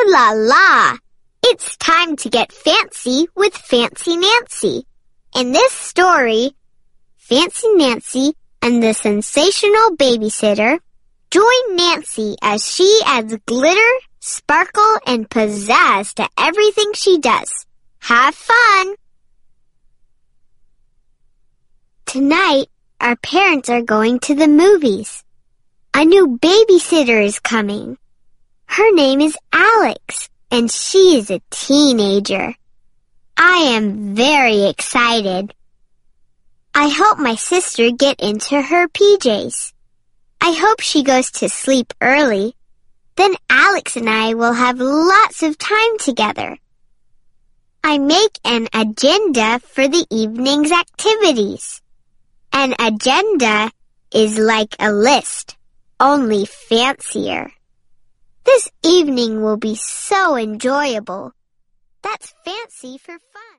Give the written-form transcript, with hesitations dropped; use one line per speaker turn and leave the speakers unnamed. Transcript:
Ooh la la! It's time to get fancy with Fancy Nancy. In this story, Fancy Nancy and the Sensational Babysitter join Nancy as she adds glitter, sparkle, and pizzazz to everything she does. Have fun! Tonight, our parents are going to the movies. A new babysitter is coming. Her name is Alex, and she is a teenager. I am very excited. I hope my sister gets into her PJs. I hope she goes to sleep early. Then Alex and I will have lots of time together. I make an agenda for the evening's activities. An agenda is like a list, only fancier. This evening will be so enjoyable. That's fancy for fun.